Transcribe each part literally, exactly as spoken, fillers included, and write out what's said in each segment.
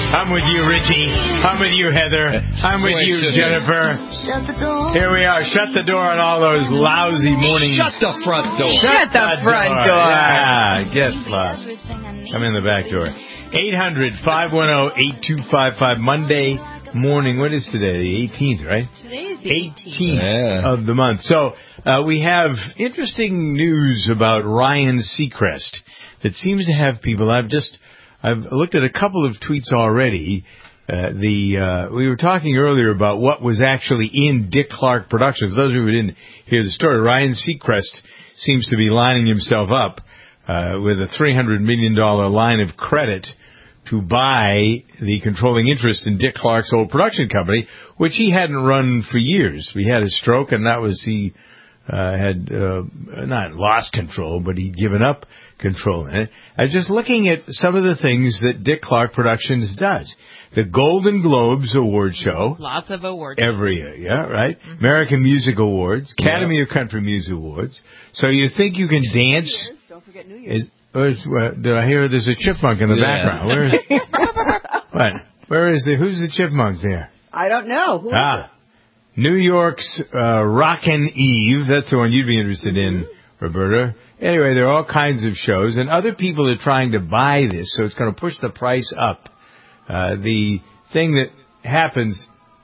I'm with you, Richie. I'm with you, Heather. I'm with you, Jennifer. Here we are. Shut the door on all those lousy morning... Shut the front door. Shut, Shut the, the front door. door. Yeah, guess lost. Come in the back door. eight hundred, five one zero, eight two five five. Monday morning. What is today? The eighteenth, right? Today is the eighteenth yeah. of the month. So uh, we have interesting news about Ryan Seacrest that seems to have people. I've just I've looked at a couple of tweets already. Uh, the uh, we were talking earlier about what was actually in Dick Clark Productions. Those of you who didn't hear the story, Ryan Seacrest seems to be lining himself up uh, with a three hundred million dollars line of credit to buy the controlling interest in Dick Clark's old production company, which he hadn't run for years. He had a stroke, and that was he uh, had uh, not lost control, but he'd given up control in it. I was just looking at some of the things that Dick Clark Productions does. The Golden Globes Award Show. Lots of awards. Every year, yeah, right? Mm-hmm. American Music Awards, Academy yeah. of Country Music Awards. So you think you can dance? New Year's. Don't forget New Year's. Is, Where's, uh, did I hear there's a chipmunk in the yeah. background? Where is, what? Where is the, who's the chipmunk there? I don't know. Who ah, is it? New York's uh, Rockin' Eve. That's the one you'd be interested mm-hmm. in, Roberta. Anyway, there are all kinds of shows, and other people are trying to buy this, so it's going to push the price up. Uh, the thing that happens...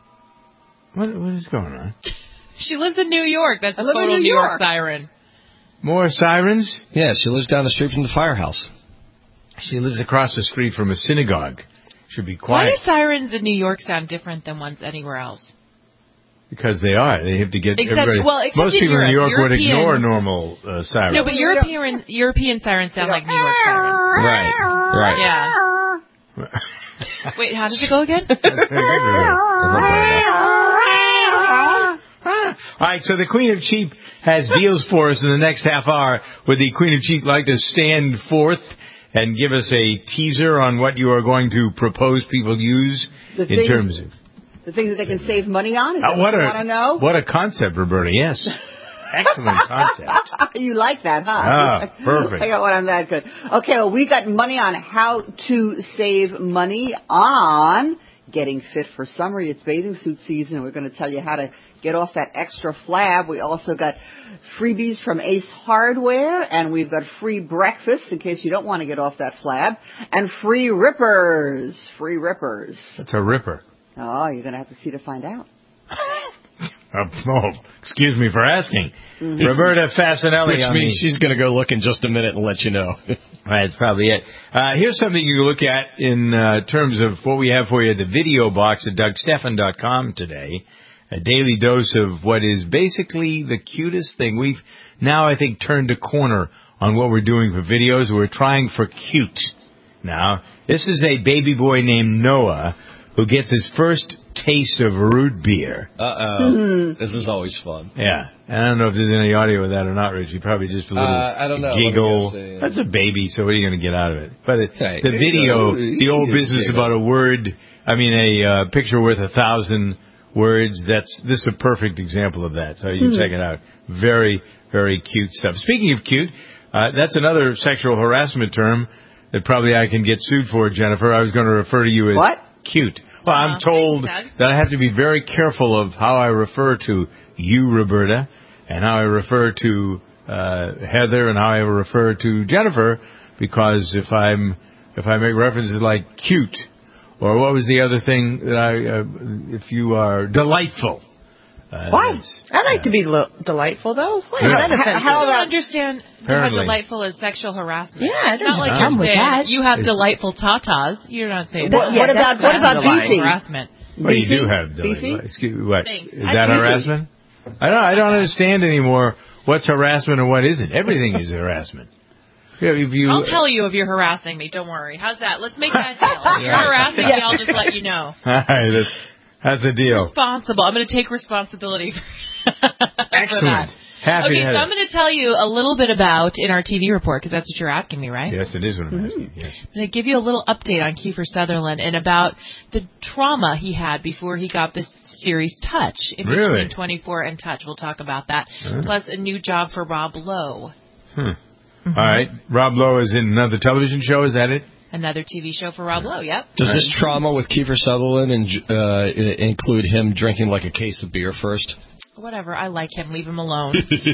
What, what is going on? She lives in New York. That's a I live total in New New York. York siren. More sirens? Yeah, she lives down the street from the firehouse. She lives across the street from a synagogue. Should be quiet. Why do sirens in New York sound different than ones anywhere else? Because they are. They have to get except, everybody. Well, except most in people Europe, in New York European, would ignore normal uh, sirens. No, but European European sirens sound like New York sirens. Right. Right. Yeah. Wait, how does it go again? All right, so the Queen of Cheap has deals for us in the next half hour. Would the Queen of Cheap like to stand forth and give us a teaser on what you are going to propose people use the in things, terms of... The things that they can save money on? Is uh, that what what you a, want to know? What a concept, Roberta, yes. Excellent concept. You like that, huh? Ah, perfect. I got one on that good. Okay, well, we got money on how to save money on getting fit for summer. It's bathing suit season. We're going to tell you how to get off that extra flab. We also got freebies from Ace Hardware, and we've got free breakfast in case you don't want to get off that flab, and free rippers. Free rippers. That's a ripper. Oh, you're going to have to see to find out. Uh, oh, excuse me for asking. Mm-hmm. Roberta Fasanelli. Which means the, she's going to go look in just a minute and let you know. Right, that's probably it. Uh, here's something you can look at in uh, terms of what we have for you at the video box at Doug Stephan dot com today. A daily dose of what is basically the cutest thing. We've now, I think, turned a corner on what we're doing for videos. We're trying for cute. Now, this is a baby boy named Noah who gets his first taste of root beer. Uh-oh. Mm-hmm. This is always fun. Yeah. And I don't know if there's any audio with that or not, Richie. Probably just a little uh, I don't know. giggle. Say, That's a baby, so what are you going to get out of it? But it, hey, the video, the old business about a word, I mean, a uh, picture worth a thousand words, that's this is a perfect example of that. So you can mm-hmm. check it out. Very, very cute stuff. Speaking of cute, uh, that's another sexual harassment term that probably I can get sued for, Jennifer. I was going to refer to you as what? Cute. Well, I'm told that I have to be very careful of how I refer to you, Roberta, and how I refer to uh, Heather, and how I refer to Jennifer, because if I'm if I make references like cute, or what was the other thing that I, uh, if you are delightful. Uh, what? I like uh, to be lo- delightful, though. What is that offensive? How about understand Apparently. how delightful is sexual harassment? Yeah, it's not like you're saying that. You have it's, delightful tatas. You're not saying what, that. What Yeah, about what about beefy harassment? Well, you do have delightful. Excuse me, what? Thanks. Is that harassment? I don't. I don't understand anymore what's harassment and what isn't. Everything is harassment. If you, I'll tell you if you're harassing me. Don't worry. How's that? Let's make that deal. If you're harassing me, I'll just let you know. All right. That's, That's the deal. Responsible. I'm going to take responsibility for, Excellent. for that. Happy okay, to have so it. I'm going to tell you a little bit about in our T V report, because that's what you're asking me, right? Yes, it is what I'm mm-hmm. asking. Yes. I'm going to give you a little update on Kiefer Sutherland and about the trauma he had before he got this series Touch. In really? Between twenty-four and Touch. We'll talk about that. Huh? Plus a new job for Rob Lowe. Hmm. Mm-hmm. All right. Rob Lowe is in another television show. Is that it? Another T V show for Rob Lowe, yep. Does this trauma with Kiefer Sutherland in, uh, include him drinking like a case of beer first? Whatever, I like him. Leave him alone.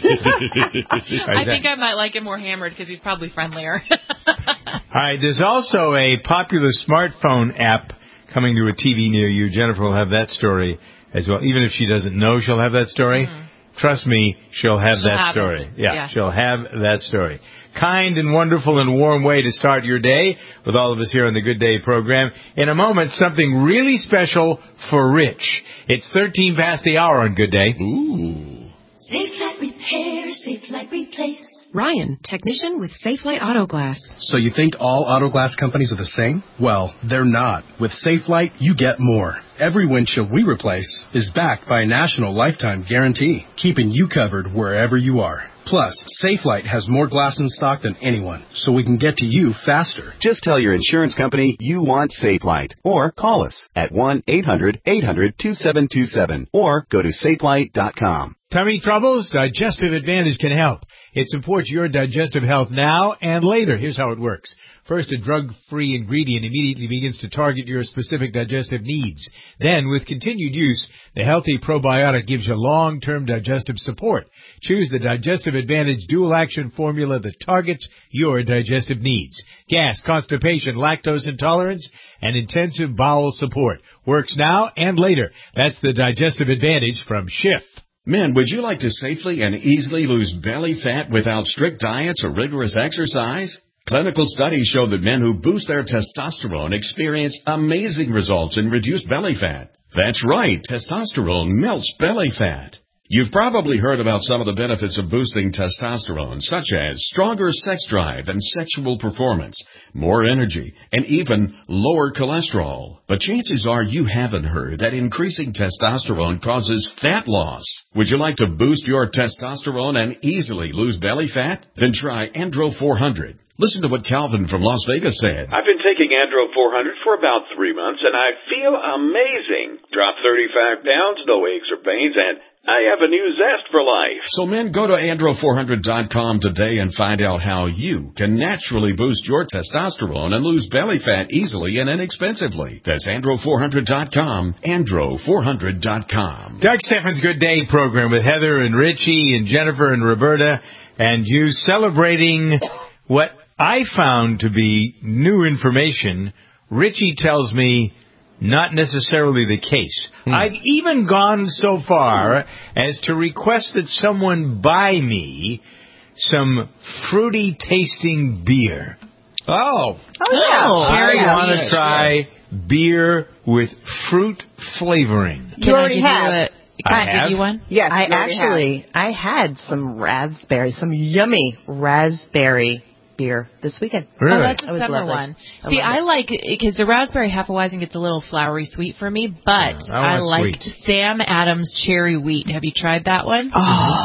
I think I might like him more hammered because he's probably friendlier. All right, there's also a popular smartphone app coming to a T V near you. Jennifer will have that story as well. Even if she doesn't know she'll have that story, mm-hmm. Trust me, she'll have she'll that have story. Yeah, yeah, she'll have that story. Kind and wonderful and warm way to start your day with all of us here on the Good Day program. In a moment, something really special for Rich. It's thirteen past the hour on Good Day. Ooh. Safe Light Repair, Safe Light Replace. Ryan, technician with Safe Light Auto Glass. So you think all auto glass companies are the same? Well, they're not. With Safe Light, you get more. Every windshield we replace is backed by a national lifetime guarantee, keeping you covered wherever you are. Plus, Safe Light has more glass in stock than anyone, so we can get to you faster. Just tell your insurance company you want Safe Light, or call us at one eight hundred eight hundred two seven two seven, or go to safe light dot com. Tummy troubles? Digestive Advantage can help. It supports your digestive health now and later. Here's how it works. First, a drug-free ingredient immediately begins to target your specific digestive needs. Then, with continued use, the healthy probiotic gives you long-term digestive support. Choose the Digestive Advantage dual-action formula that targets your digestive needs. Gas, constipation, lactose intolerance, and intensive bowel support. Works now and later. That's the Digestive Advantage from Schiff. Men, would you like to safely and easily lose belly fat without strict diets or rigorous exercise? Clinical studies show that men who boost their testosterone experience amazing results in reduced belly fat. That's right, testosterone melts belly fat. You've probably heard about some of the benefits of boosting testosterone, such as stronger sex drive and sexual performance, more energy, and even lower cholesterol. But chances are you haven't heard that increasing testosterone causes fat loss. Would you like to boost your testosterone and easily lose belly fat? Then try Andro four hundred. Listen to what Calvin from Las Vegas said. I've been taking Andro four hundred for about three months, and I feel amazing. Dropped thirty-five pounds, no aches or pains, and I have a new zest for life. So men, go to andro four hundred dot com today and find out how you can naturally boost your testosterone and lose belly fat easily and inexpensively. That's andro four hundred dot com, andro four hundred dot com. Doug Steffens' Good Day program with Heather and Richie and Jennifer and Roberta and you celebrating what I found to be new information. Richie tells me not necessarily the case. Hmm. I've even gone so far as to request that someone buy me some fruity tasting beer. Oh. Oh, yeah. I yeah. want to try beer with fruit flavoring. Can You I already give have. you a, can I I, have? give you one? Yes, I you already actually, have. I had some raspberry, some yummy raspberry beer this weekend. Really? Oh, that's That a was summer lovely. one. I See, loved I it. like because the raspberry Hefeweizen gets a little flowery sweet for me, but Yeah, I I, want like sweet. Sam Adams cherry wheat. Have you tried that one?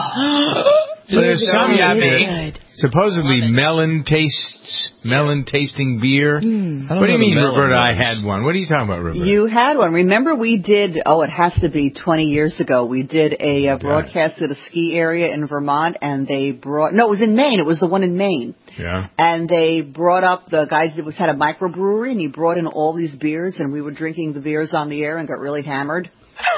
Oh. So there's It's some really yummy, good. supposedly Love it. melon tastes, melon tasting beer. Mm. What do you know the mean, melon Roberta? I ones. had one. What are you talking about, Roberta? You had one. Remember we did, oh, it has to be twenty years ago. We did a uh, broadcast at a ski area in Vermont, and they brought, no, it was in Maine. It was the one in Maine. Yeah. And they brought up, the guys that was had a microbrewery, and he brought in all these beers, and we were drinking the beers on the air and got really hammered.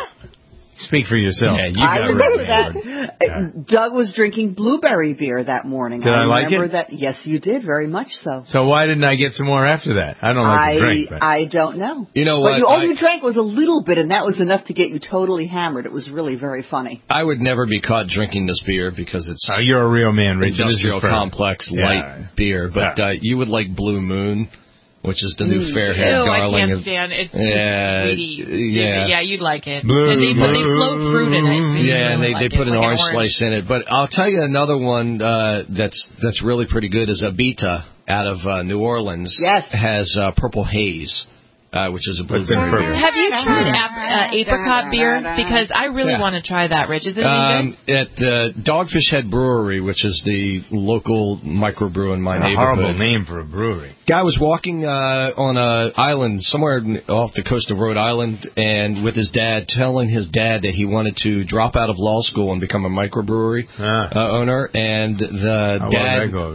Speak for yourself. Yeah, you I got remember it. that. Yeah. Uh, Doug was drinking blueberry beer that morning. Did I like remember it? that. Yes, you did, very much so. So why didn't I get some more after that? I don't like I to drink. But. I don't know. You know But what? you, all I- you drank was a little bit, and that was enough to get you totally hammered. It was really very funny. I would never be caught drinking this beer because it's Oh, you're a real man, Rich. This is industrial for- complex Yeah. light beer. But Yeah. uh, you would like Blue Moon, which is the new Ew, Fairhead I Darling. can't of- stand it. It's Yeah, just sweetie. yeah. Yeah, you'd like it. Blue and they, but they float fruit in it. So you Yeah, and really they, like they put it, an like orange, slice in it. But I'll tell you another one uh, that's that's really pretty good is Abita out of uh, New Orleans. Yes. Has uh, Purple Haze, uh, which is a What's in blueberry purple? beer. Have you tried ap- uh, apricot beer? Because I really Yeah. want to try that, Rich. Is it any Um, at the Dogfish Head Brewery, which is the local microbrew in my A neighborhood. horrible name for a brewery. Guy was walking uh, on a island somewhere off the coast of Rhode Island, and with his dad, telling his dad that he wanted to drop out of law school and become a microbrewery Ah. uh, owner. And the How well did dad that go over?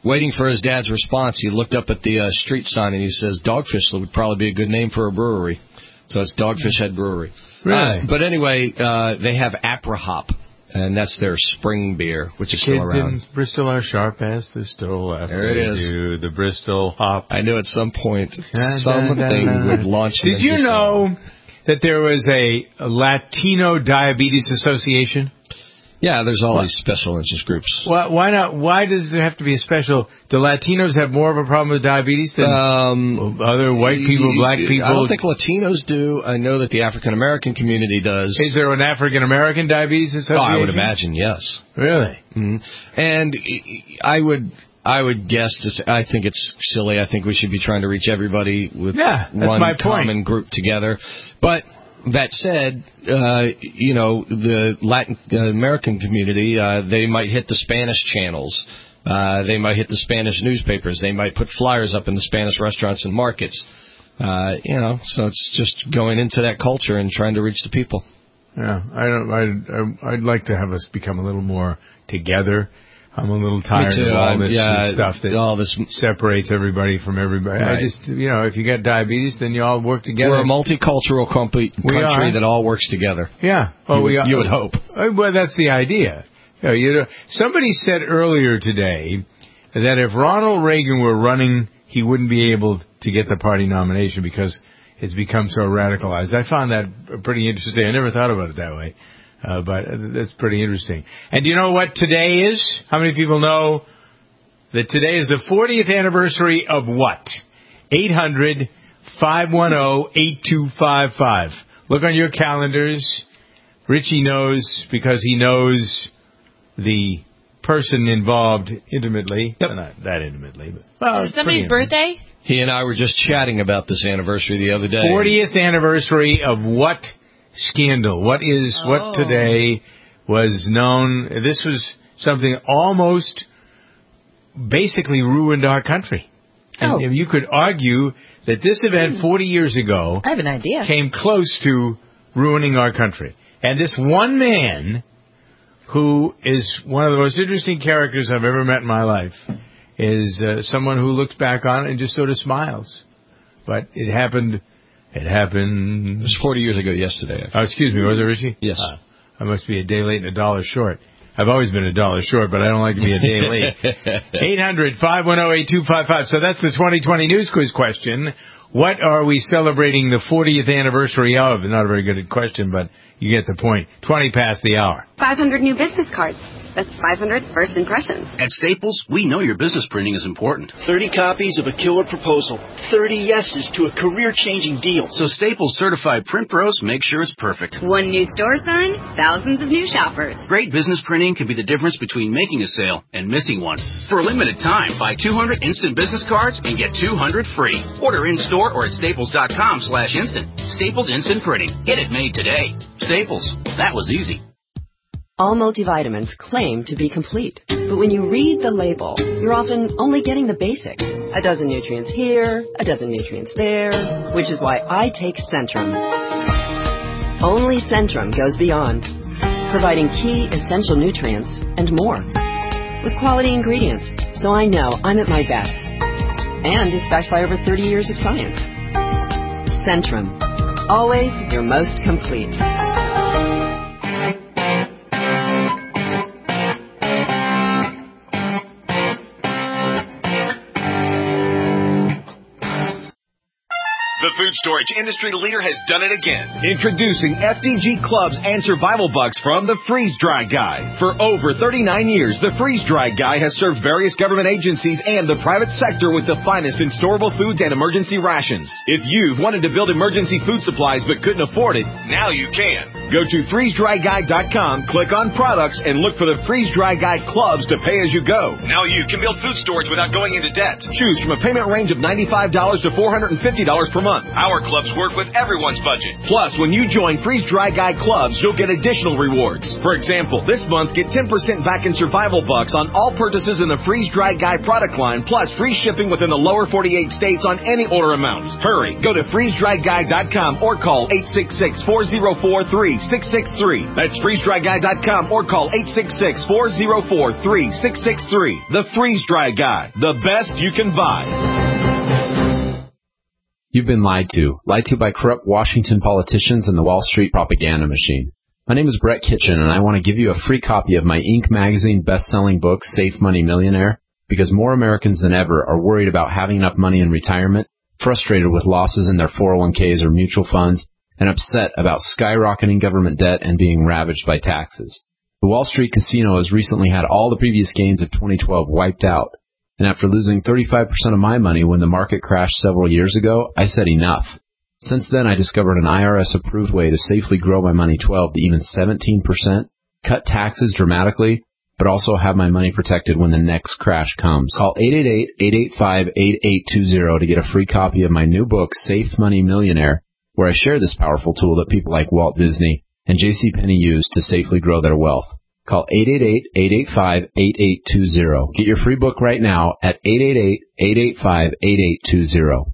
waiting for his dad's response, he looked up at the uh, street sign and he says, Dogfish would probably be a good name for a brewery. So it's Dogfish Head Brewery. Really? Uh, but anyway, uh, they have Apra Hop, and that's their spring beer, which is still Kids around. in Bristol are sharp as the stole after There it they is. do the Bristol hop. I knew at some point Da, something da, da, da. would launch Did into you know song. that there was a, a Latino Diabetes Association? Yeah, there's all these special interest groups. Why, why not? Why does there have to be a special? Do Latinos have more of a problem with diabetes than Um, other white people, black people? I don't think Latinos do. I know that the African American community does. Is there an African American Diabetes Association? Oh, I would imagine, yes. Really? Mm-hmm. And I would, I would guess. To say, I think it's silly. I think we should be trying to reach everybody with yeah, that's one my point. common group together. But that said, uh, you know, the Latin uh, American community, uh, they might hit the Spanish channels. Uh, they might hit the Spanish newspapers. They might put flyers up in the Spanish restaurants and markets. Uh, you know, so it's just going into that culture and trying to reach the people. Yeah, I don't. I'd, I'd like to have us become a little more together. I'm a little tired Me too. of all I'm- this yeah, stuff that all this separates everybody from everybody. Right. I just, you know, if you got diabetes, then you all work together. We're a multicultural com- We country are. that all works together. Yeah. Oh, you, would, we are. you would hope. Uh, Well, that's the idea. You know, you know, somebody said earlier today that if Ronald Reagan were running, he wouldn't be able to get the party nomination because it's become so radicalized. I found that pretty interesting. I never thought about it that way. Uh, but that's pretty interesting. And do you know what today is? How many people know that today is the fortieth anniversary of what? eight hundred, five one zero, eight two five five. Look on your calendars. Richie knows because he knows the person involved intimately. Yep. Not that intimately. But, well, Is it somebody's birthday? He and I were just chatting about this anniversary the other day. fortieth anniversary of what scandal? What is, Oh. what today was known? This was something almost basically ruined our country. And Oh. if you could argue that this event forty years ago I have an idea. came close to ruining our country. And this one man, who is one of the most interesting characters I've ever met in my life, is uh, someone who looks back on it and just sort of smiles. But it happened, it happened... It was forty years ago yesterday. Oh, excuse me, was it, Richie? Yes. Uh, I must be a day late and a dollar short. I've always been a dollar short, but I don't like to be a day late. eight hundred, five one zero, eight two five five. So that's the twenty twenty News Quiz question. What are we celebrating the fortieth anniversary of? Not a very good question, but you get the point. twenty past the hour. five hundred new business cards. That's five hundred first impressions. At Staples, we know your business printing is important. thirty copies of a killer proposal. thirty yeses to a career-changing deal. So Staples certified print pros make sure it's perfect. One new store sign, thousands of new shoppers. Great business printing can be the difference between making a sale and missing one. For a limited time, buy two hundred instant business cards and get two hundred free. Order in store or at staples dot com slash instant. Staples Instant Printing. Get it made today. Staples. That was easy. All multivitamins claim to be complete, but when you read the label, you're often only getting the basics. A dozen nutrients here, a dozen nutrients there, which is why I take Centrum. Only Centrum goes beyond, providing key essential nutrients and more, with quality ingredients, so I know I'm at my best. And it's backed by over thirty years of science. Centrum. Always your most complete. The food storage industry leader has done it again. Introducing F D G Clubs and Survival Bucks from the Freeze Dry Guy. For over thirty-nine years, the Freeze Dry Guy has served various government agencies and the private sector with the finest in storable foods and emergency rations. If you've wanted to build emergency food supplies but couldn't afford it, now you can. Go to freeze dry guy dot com, click on products, and look for the Freeze Dry Guy Clubs to pay as you go. Now you can build food storage without going into debt. Choose from a payment range of ninety-five dollars to four hundred fifty dollars per month. Our clubs work with everyone's budget. Plus, when you join Freeze Dry Guy Clubs, you'll get additional rewards. For example, this month, get ten percent back in Survival Bucks on all purchases in the Freeze Dry Guy product line, plus free shipping within the lower forty-eight states on any order amount. Hurry, go to freeze dry guy dot com or call eight six six, four zero four, three three six six three. That's freeze dry guy dot com or call eight six six, four oh four, three six six three. The Freeze Dry Guy, the best you can buy. You've been lied to. Lied to by corrupt Washington politicians and the Wall Street propaganda machine. My name is Brett Kitchen, and I want to give you a free copy of my Inc magazine best-selling book, Safe Money Millionaire, because more Americans than ever are worried about having enough money in retirement, frustrated with losses in their four oh one k's or mutual funds, and upset about skyrocketing government debt and being ravaged by taxes. The Wall Street casino has recently had all the previous gains of twenty twelve wiped out, and after losing thirty-five percent of my money when the market crashed several years ago, I said enough. Since then, I discovered an I R S-approved way to safely grow my money twelve to even seventeen percent, cut taxes dramatically, but also have my money protected when the next crash comes. Call eight eight eight, eight eight five, eight eight two zero to get a free copy of my new book, Safe Money Millionaire, where I share this powerful tool that people like Walt Disney and JCPenney use to safely grow their wealth. Call eight eight eight, eight eight five, eight eight two zero. Get your free book right now at eight eight eight, eight eight five, eight eight two zero.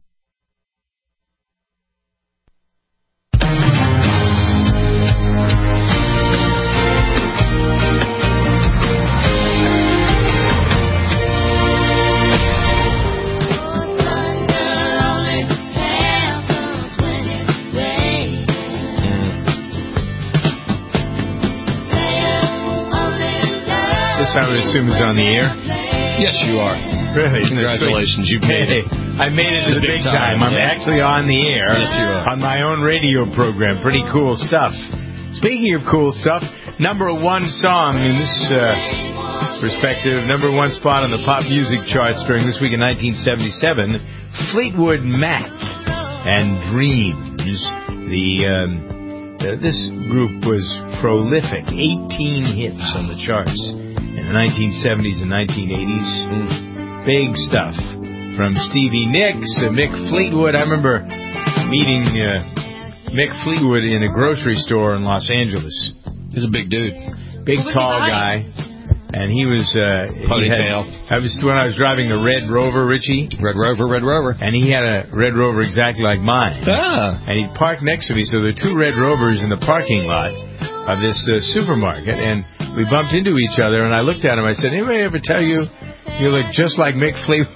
I would assume is on the air. Yes, you are. Really? Congratulations, you made hey, it. I made it to the, the big time. time. I'm yeah. actually on the air. Yes, you are. On my own radio program. Pretty cool stuff. Speaking of cool stuff, number one song in this uh, perspective, number one spot on the pop music charts during this week in nineteen seventy-seven, Fleetwood Mac and Dreams. The um, uh, this group was prolific. eighteen hits on the charts in the nineteen seventies and nineteen eighties. Mm. Big stuff. From Stevie Nicks, uh, Mick Fleetwood. I remember meeting uh, Mick Fleetwood in a grocery store in Los Angeles. He's a big dude. Big, tall guy. And he was... Uh, Ponytail. He had, I was when I was driving the Red Rover, Richie. Red Rover, Red Rover. And he had a Red Rover exactly like mine. Ah. And he parked next to me, so there were two Red Rovers in the parking lot of this uh, supermarket, and we bumped into each other, and I looked at him. I said, anybody ever tell you you look just like Mick Fleetwood?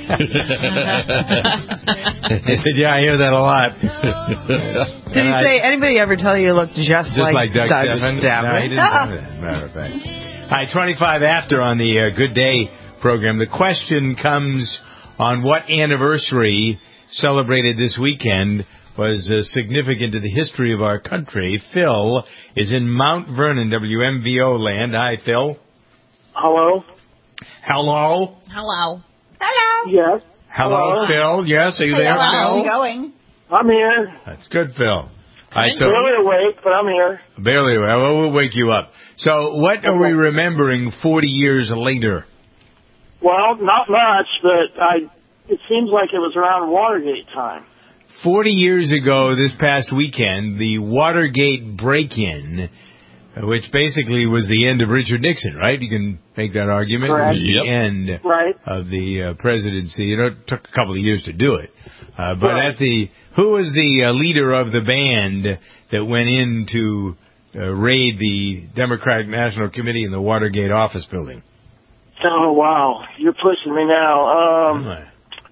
He said, yeah, I hear that a lot. Did and he I, say, anybody ever tell you you look just, just like, like Doug, Doug Stephan? Stephan? No, he didn't know that, matter of fact. All right, twenty-five after on the uh, Good Day program. The question comes on what anniversary celebrated this weekend was uh, significant to the history of our country. Phil is in Mount Vernon, W M V O land. Hi, Phil. Hello. Hello. Hello. Hello. Yes. Hello, Hello. Phil. Yes, are you Hello. there, Phil? How's it going? I'm here. That's good, Phil. All right, so barely awake, but I'm here. Barely awake. Well, we'll wake you up. So what are we remembering forty years later? Well, not much, but I. It seems like it was around Watergate time. Forty years ago, this past weekend, the Watergate break-in, which basically was the end of Richard Nixon, right? You can make that argument. Correct. It was yep. the end right. of the uh, presidency. You know, it took a couple of years to do it. Uh, but right. at the who was the uh, leader of the band that went in to uh, raid the Democratic National Committee in the Watergate office building? Oh, wow. You're pushing me now. Um, right.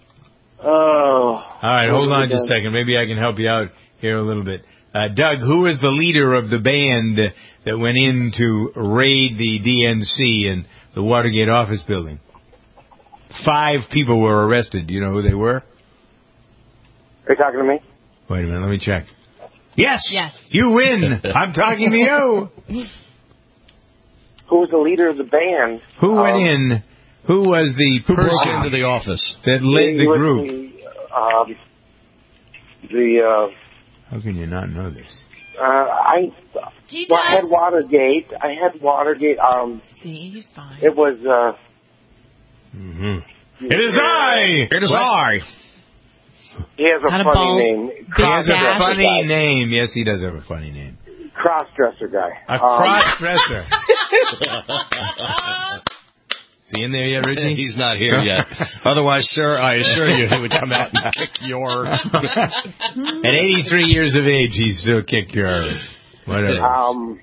Oh. All right, hold on just a second. Maybe I can help you out here a little bit. Uh, Doug, who was the leader of the band that went in to raid the D N C in the Watergate office building? Five people were arrested. Do you know who they were? Are you talking to me? Wait a minute, let me check. Yes! Yes. You win! I'm talking to you! Who was the leader of the band? Who went um, in? Who was the Who person broke into the office that led the group? The, um, the uh, how can you not know this? Uh, I, well, I had Watergate. I had Watergate. Um, See, he's fine. It was. Uh, mm-hmm. It is I. It is what? I. He has a Had funny a name. He has a funny guy. name. Yes, he does have a funny name. Cross-dresser guy. A um, cross-dresser. Is he in there yet, Richie? He's not here yet. Otherwise, sir, I assure you he would come out and kick your... At eighty-three years of age, he'd still kick your... Whatever. Um,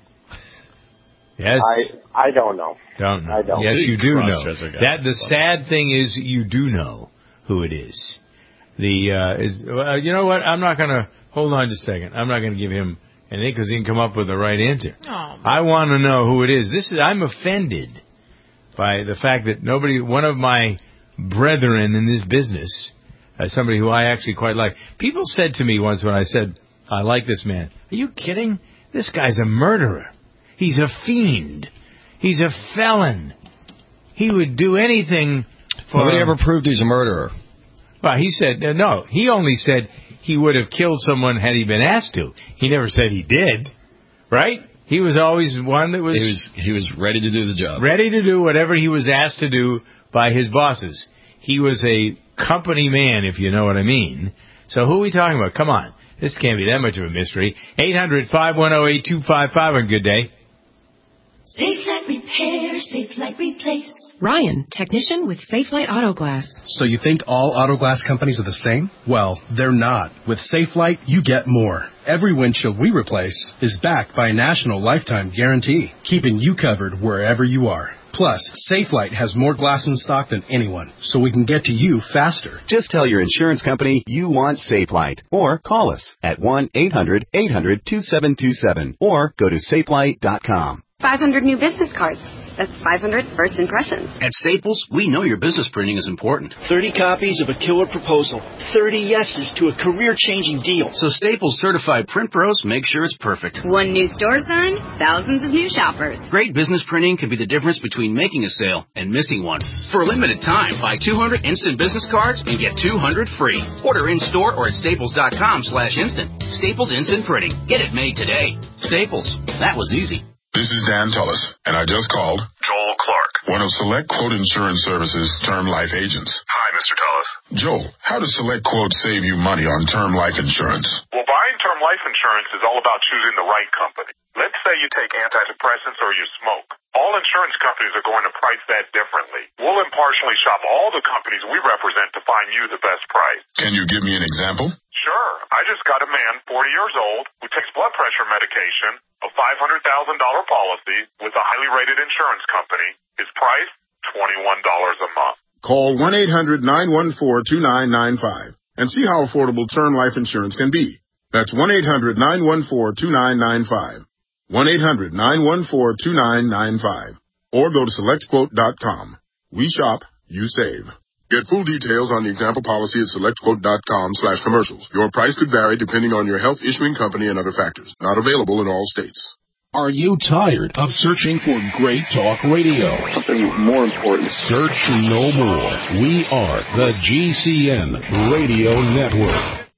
yes. I I don't know. Don't know. I don't. Yes, you do know. Cross-dresser guy. That the sad thing is, you do know who it is. The uh, is well, you know what? I'm not going to hold on just a second. I'm not going to give him anything because he can come up with the right answer. Oh, I want to know who it is. This is I'm offended by the fact that nobody, one of my brethren in this business, uh, somebody who I actually quite like. People said to me once when I said I like this man, "Are you kidding? This guy's a murderer. He's a fiend. He's a felon. He would do anything for." Nobody ever proved he's a murderer. Well, he said, uh, no, he only said he would have killed someone had he been asked to. He never said he did, right? He was always one that was... He was he was ready to do the job. Ready to do whatever he was asked to do by his bosses. He was a company man, if you know what I mean. So who are we talking about? Come on. This can't be that much of a mystery. eight hundred, five one zero, eight two five five on Good Day. Safe like repair, safe like replace. Ryan, technician with Safelite Auto Glass. So you think all auto glass companies are the same? Well, they're not. With Safelite, you get more. Every windshield we replace is backed by a national lifetime guarantee, keeping you covered wherever you are. Plus, Safelite has more glass in stock than anyone, so we can get to you faster. Just tell your insurance company you want Safelite, or call us at one eight hundred, eight hundred, two seven two seven, or go to safelite dot com. five hundred new business cards. That's five hundred first impressions. At Staples, we know your business printing is important. thirty copies of a killer proposal. thirty yeses to a career-changing deal. So Staples certified print pros make sure it's perfect. One new store sign, thousands of new shoppers. Great business printing can be the difference between making a sale and missing one. For a limited time, buy two hundred instant business cards and get two hundred free. Order in store or at staples dot com slash instant. Staples Instant Printing. Get it made today. Staples. That was easy. This is Dan Tullis, and I just called Joel Clark, one of Select Quote Insurance Services' term life agents. Hi, Mister Tullis. Joel, how does Select Quote save you money on term life insurance? Well, buying term life insurance is all about choosing the right company. Let's say you take antidepressants or you smoke. All insurance companies are going to price that differently. We'll impartially shop all the companies we represent to find you the best price. Can you give me an example? Sure. I just got a man, forty years old, who takes blood pressure medication, a five hundred thousand dollars policy with a highly rated insurance company. His price, twenty-one dollars a month. Call one eight hundred, nine one four, two nine nine five and see how affordable term life insurance can be. That's one eight hundred, nine one four, two nine nine five. one eight hundred, nine one four, two nine nine five. Or go to select quote dot com. We shop, you save. Get full details on the example policy at select quote dot com slash commercials. Your price could vary depending on your health issuing company and other factors. Not available in all states. Are you tired of searching for great talk radio? Something more important. Search no more. We are the G C N Radio Network.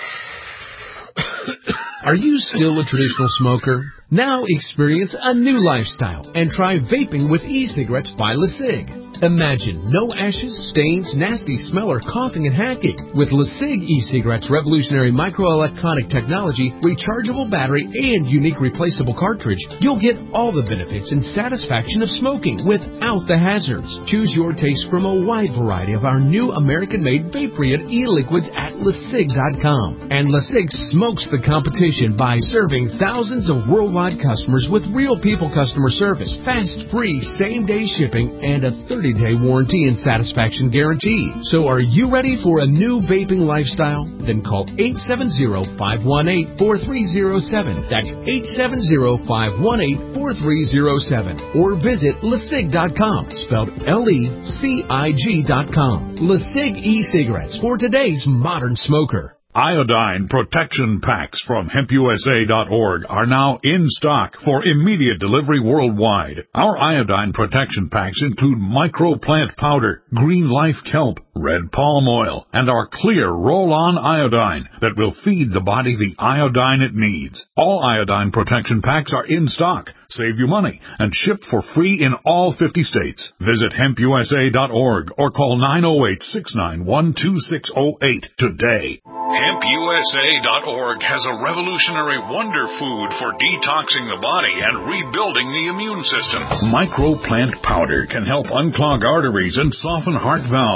Are you still a traditional smoker? Now experience a new lifestyle and try vaping with e-cigarettes by LeSig. Imagine no ashes, stains, nasty smell, or coughing and hacking. With LeSig e-cigarettes' revolutionary microelectronic technology, rechargeable battery, and unique replaceable cartridge, you'll get all the benefits and satisfaction of smoking without the hazards. Choose your taste from a wide variety of our new American-made Vaporeon e-liquids at LeSig dot com. And LeSig smokes the competition by serving thousands of worldwide customers with real people customer service, fast, free, same-day shipping, and a thirty-day warranty and satisfaction guarantee. So are you ready for a new vaping lifestyle? Then call eight seven zero, five one eight, four three zero seven. That's eight seven zero, five one eight, four three zero seven. Or visit LeSig dot com, spelled L E C I G dot com. LeSig e-cigarettes for today's modern smoker. Iodine protection packs from hemp U S A dot org are now in stock for immediate delivery worldwide. Our iodine protection packs include microplant powder, green life kelp, red palm oil, and our clear roll-on iodine that will feed the body the iodine it needs. All iodine protection packs are in stock, save you money, and shipped for free in all fifty states. Visit hemp U S A dot org or call nine oh eight, six nine one, two six oh eight today. hemp U S A dot org has a revolutionary wonder food for detoxing the body and rebuilding the immune system. Microplant powder can help unclog arteries and soften heart valves while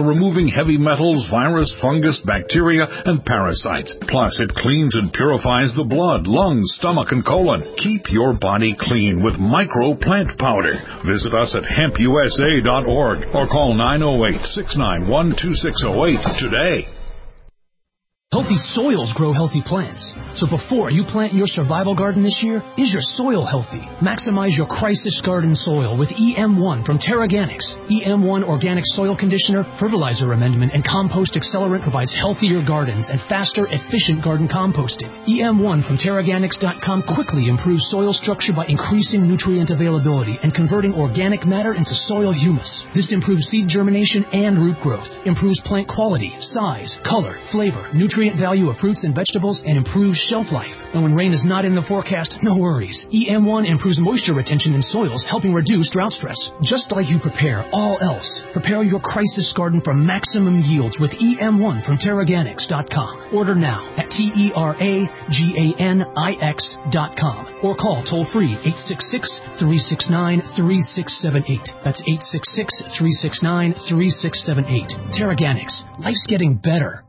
removing heavy metals, virus, fungus, bacteria, and parasites. Plus, it cleans and purifies the blood, lungs, stomach, and colon. Keep your body clean with Micro Plant Powder. Visit us at hemp u s a dot org or call nine oh eight, six nine one, two six oh eight today. Healthy soils grow healthy plants. So before you plant your survival garden this year, is your soil healthy? Maximize your crisis garden soil with E M one from Terraganics. E M one Organic Soil Conditioner, Fertilizer Amendment, and Compost Accelerant provides healthier gardens and faster, efficient garden composting. E M one from Terraganics dot com quickly improves soil structure by increasing nutrient availability and converting organic matter into soil humus. This improves seed germination and root growth, improves plant quality, size, color, flavor, nutrient value of fruits and vegetables, and improves shelf life. And when rain is not in the forecast, no worries. E M one improves moisture retention in soils, helping reduce drought stress. Just like you prepare all else, prepare your crisis garden for maximum yields with E M one from Terraganics dot com. Order now at T E R A G A N I X dot com or call toll free eight six six, three six nine, three six seven eight. That's eight six six, three six nine, three six seven eight. Terraganics. Life's getting better.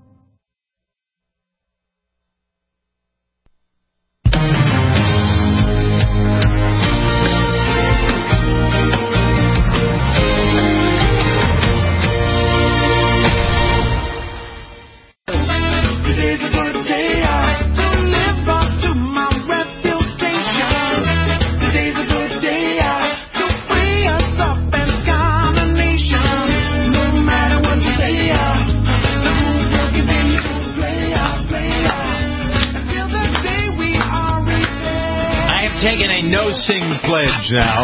Taking a no-sing pledge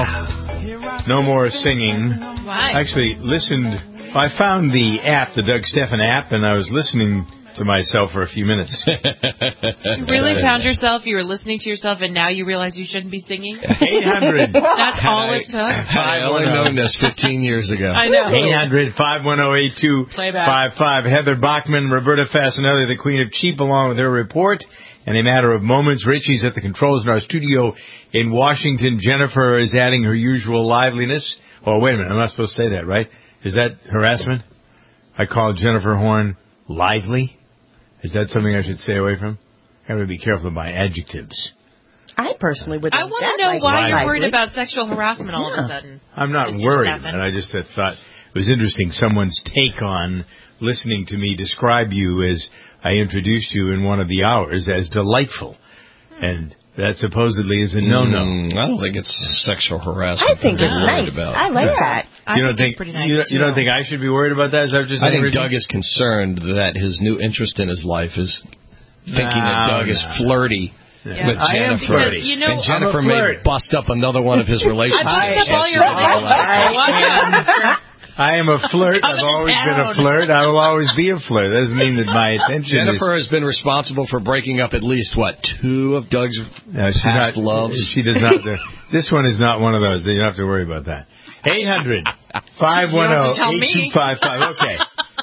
now. No more singing. Why? Actually, listened. I found the app, the Doug Stephan app, and I was listening to myself for a few minutes. You really found yourself, you were listening to yourself, and now you realize you shouldn't be singing? eight hundred. That's all it took? I only known this fifteen years ago. I know. eight hundred, five one zero, eight two five five. Heather Bachman, Roberta Fasanelli, the Queen of Cheap, along with her report. In a matter of moments, Richie's at the controls in our studio in Washington. Jennifer is adding her usual liveliness. Oh, wait a minute. I'm not supposed to say that, right? Is that harassment? I call Jennifer Horn lively? Is that something I should stay away from? I have to be careful of my adjectives. I personally would. I want to know like why you're lively. worried about sexual harassment all yeah. of a sudden. I'm not Mister worried, Stephan. and I just had thought it was interesting someone's take on listening to me describe you as I introduced you in one of the hours as delightful. And that supposedly is a no-no. Mm, I don't think it's sexual harassment. I think it's I'm nice. about. I like Yeah. that. I You don't think, think, it's pretty nice you, don't, you don't think I should be worried about that? Is that what you're I saying, think Richie? Doug is concerned that his new interest in his life is thinking No, that Doug no. is flirty Yeah. with I am Jennifer. flirty. You know, and Jennifer I'm a may flirt. bust up another one of his I relationships. busted up all your relationships. I am a flirt. I've always been a flirt. I will always be a flirt. That doesn't mean that my attention Jennifer is... has been responsible for breaking up at least, what, two of Doug's No, she's past not, loves? She does not. This one is not one of those. You don't have to worry about that. eight hundred, five one zero, eight two five five. Okay.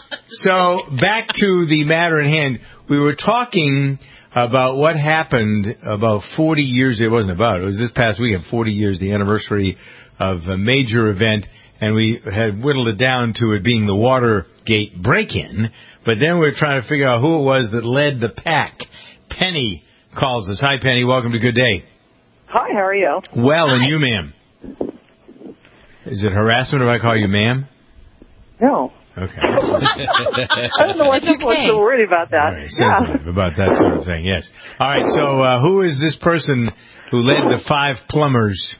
So back to the matter at hand. We were talking about what happened about forty years. It wasn't about. It was this past weekend, forty years, the anniversary of a major event. And we had whittled it down to it being the Watergate break-in. But then we were trying to figure out who it was that led the pack. Penny calls us. Hi, Penny. Welcome to Good Day. Hi, how are you? Well, Hi. and you, ma'am. Is it harassment if I call you ma'am? No. Okay. I don't know why people are so worried about that. Very Yeah. sensitive about that sort of thing, yes. All right, so uh, who is this person who led the five plumbers?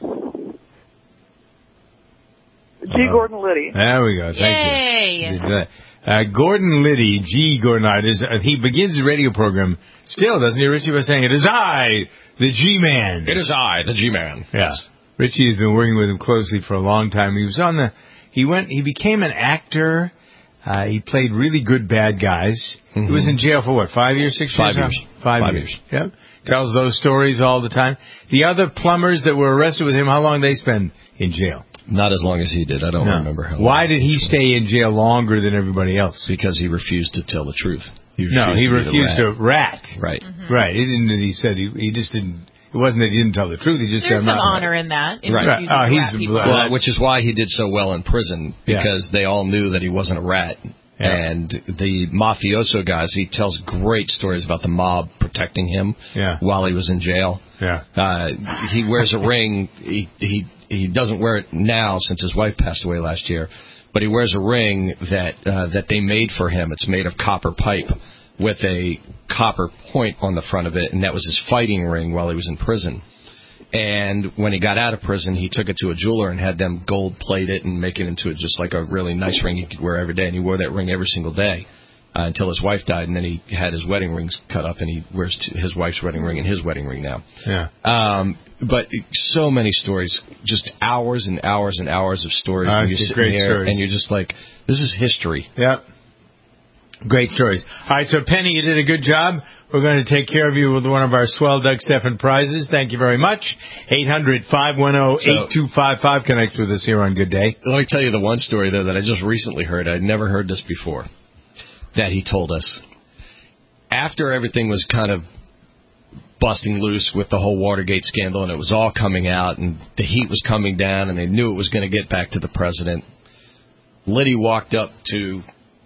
G. Gordon Liddy. There we go. Thank Yay. you. Uh, Gordon Liddy, G. Gordon Liddy, is, uh, he begins his radio program still, doesn't he, Richie, by saying, "It is I, the G-Man." It is I, the G-Man. Yeah. Yes. Richie has been working with him closely for a long time. He was on the, he went, he became an actor. Uh, he played really good bad guys. Mm-hmm. He was in jail for what, five years, six Five years? years. Five, Five years. years. Yep. Tells those stories all the time. The other plumbers that were arrested with him, how long did they spend in jail? Not as long as he did. I don't No. remember how long. Why did he stay in jail longer than everybody else? Because he refused to tell the truth. He No, he to be the refused to rat. Right. Mm-hmm. Right. He didn't. He said he, he just didn't. It wasn't that he didn't tell the truth. He just There's said, some I'm not honor in that. In Right. refusing Oh, to he's rat people. Well, which is why he did so well in prison, Yeah. because they all knew that he wasn't a rat. Yeah. And the mafioso guys, he tells great stories about the mob protecting him yeah. while he was in jail. Yeah. Uh, he wears a ring. He, he he doesn't wear it now since his wife passed away last year, but he wears a ring that uh, that they made for him. It's made of copper pipe with a copper point on the front of it, and that was his fighting ring while he was in prison. And when he got out of prison, he took it to a jeweler and had them gold plate it and make it into a, just like a really nice ring he could wear every day. And he wore that ring every single day uh, until his wife died. And then he had his wedding rings cut up, and he wears t- his wife's wedding ring and his wedding ring now. Yeah. Um, but so many stories, just hours and hours and hours of stories. Uh, and you're sitting great there, stories. and you're just like, this is history. Yep. Great stories. All right, so Penny, you did a good job. We're going to take care of you with one of our swell Doug Stephan prizes. Thank you very much. eight hundred, five one zero, eight two five five connects with us here on Good Day. Let me tell you the one story, though, that I just recently heard. I'd never heard this before, that he told us. After everything was kind of busting loose with the whole Watergate scandal, and it was all coming out, and the heat was coming down, and they knew it was going to get back to the president, Liddy walked up to,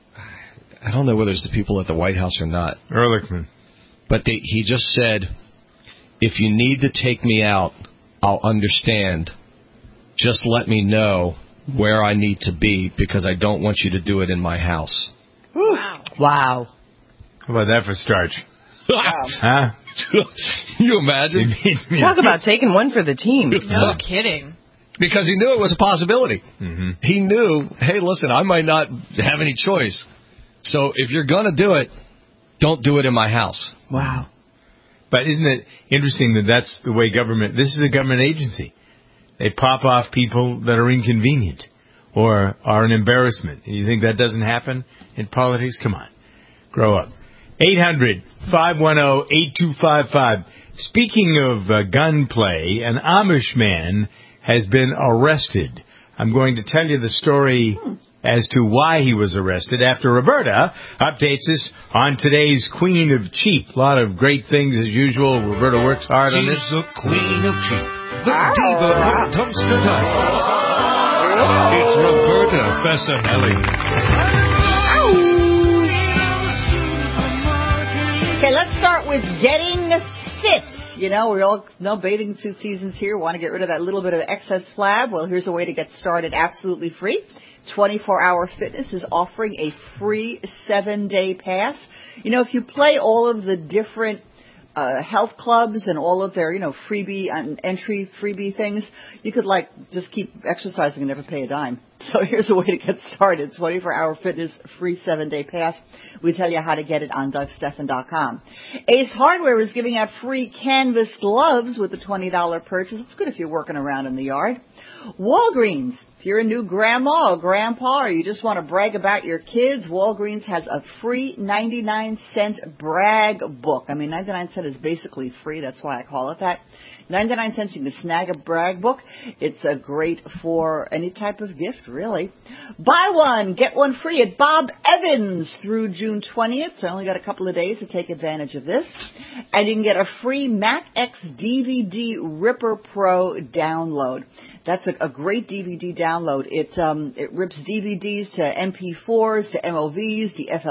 I don't know whether it's the people at the White House or not. Ehrlichman. But they, he just said, if you need to take me out, I'll understand. Just let me know where I need to be, because I don't want you to do it in my house. Wow. Wow. How about that for starch? Wow. Huh? Can you imagine? Talk about taking one for the team. No kidding. Because he knew it was a possibility. Mm-hmm. He knew, hey, listen, I might not have any choice. So if you're going to do it, don't do it in my house. Wow. But isn't it interesting that that's the way government, this is a government agency. They pop off people that are inconvenient or are an embarrassment. And you think that doesn't happen in politics? Come on. Grow up. eight hundred, five one zero, eight two five five. Speaking of uh, gunplay, an Amish man has been arrested. I'm going to tell you the story hmm. as to why he was arrested after Roberta updates us on today's Queen of Cheap. A lot of great things as usual. Roberta works hard She's on this. She's the Queen of Cheap, the oh. diva of dumpster diving. Oh. It's Roberta Fessanelli. Okay, let's start with getting fit. You know, we all know bathing suit season's here. Want to get rid of that little bit of excess flab? Well, here's a way to get started absolutely free. twenty-four hour Fitness is offering a free seven-day pass. You know, if you play all of the different uh, health clubs and all of their, you know, freebie and entry freebie things, you could, like, just keep exercising and never pay a dime. So here's a way to get started. twenty-four hour Fitness, free seven-day pass. We tell you how to get it on Doug Stephan dot com. Ace Hardware is giving out free canvas gloves with a twenty dollars purchase. It's good if you're working around in the yard. Walgreens, if you're a new grandma or grandpa or you just want to brag about your kids, Walgreens has a free ninety-nine cent brag book. I mean, ninety-nine cents is basically free. That's why I call it that. ninety-nine cents, you can snag a brag book. It's a great for any type of gift, really. Buy one, get one free at Bob Evans through June twentieth. So I only got a couple of days to take advantage of this. And you can get a free Mac X D V D Ripper Pro download. That's a, a great D V D download. It um, it rips D V Ds to M P fours, to M O Vs, to F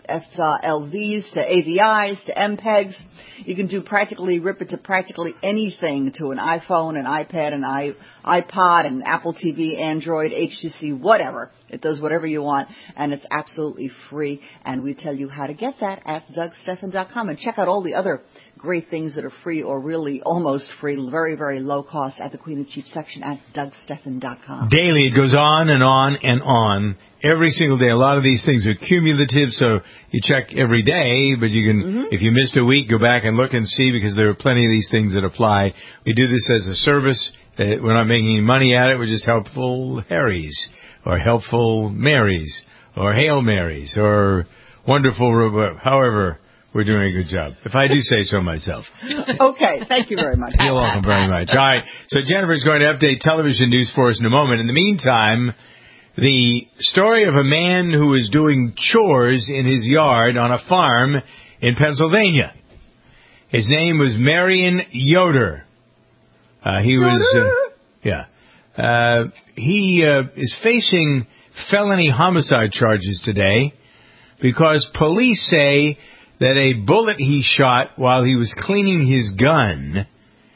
L Vs, to A V Is, to M P E Gs. You can do practically, rip it to practically anything, to an iPhone, an iPad, an i iPod, an Apple T V, Android, H T C, whatever. It does whatever you want, and it's absolutely free. And we tell you how to get that at Doug Stephan dot com. And check out all the other great things that are free or really almost free, very, very low cost at the Queen of Cheap section at Doug Stephan dot com. Daily, it goes on and on and on. Every single day. A lot of these things are cumulative, so you check every day, but you can, mm-hmm. if you missed a week, go back and look and see, because there are plenty of these things that apply. We do this as a service. Uh, we're not making any money at it. We're just helpful Harrys, or helpful Marys, or Hail Marys, or wonderful, however, we're doing a good job, if I do say so myself. Okay, thank you very much. You're welcome very much. All right, so Jennifer's going to update television news for us in a moment. In the meantime, the story of a man who is doing chores in his yard on a farm in Pennsylvania. His name was Marion Yoder. Uh, he Yoder. was, uh, yeah. Uh, he uh, is facing felony homicide charges today because police say that a bullet he shot while he was cleaning his gun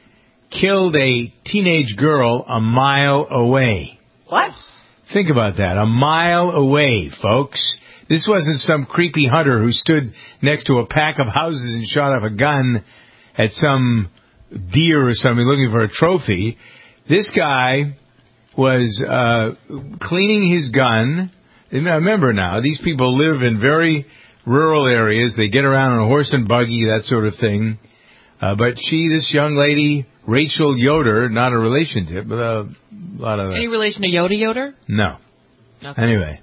killed a teenage girl a mile away. What? Think about that. A mile away, folks. This wasn't some creepy hunter who stood next to a pack of houses and shot off a gun at some deer or something looking for a trophy. This guy was uh cleaning his gun. And remember now, these people live in very rural areas. They get around on a horse and buggy, that sort of thing. Uh, but she, this young lady, Rachel Yoder, not a relationship, but a lot of... Any relation to Yoda Yoder? No. Okay. Anyway.